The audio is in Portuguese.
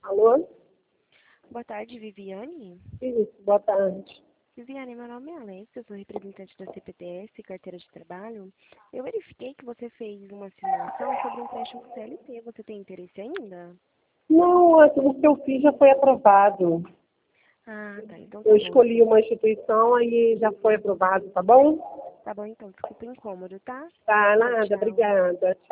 Alô? Boa tarde, Viviane. Isso, boa tarde. Viviane, meu nome é Alex, eu sou representante da CPTS, Carteira de Trabalho. Eu verifiquei que você fez uma simulação sobre um empréstimo CLT. Você tem interesse ainda? Não, o que eu fiz já foi aprovado. Ah, tá. Então Eu tá bom. escolhi uma instituição, aí já foi aprovado, tá bom? Tá bom, então. Desculpa o incômodo, tá? Tá, Tchau, nada, tchau. obrigada.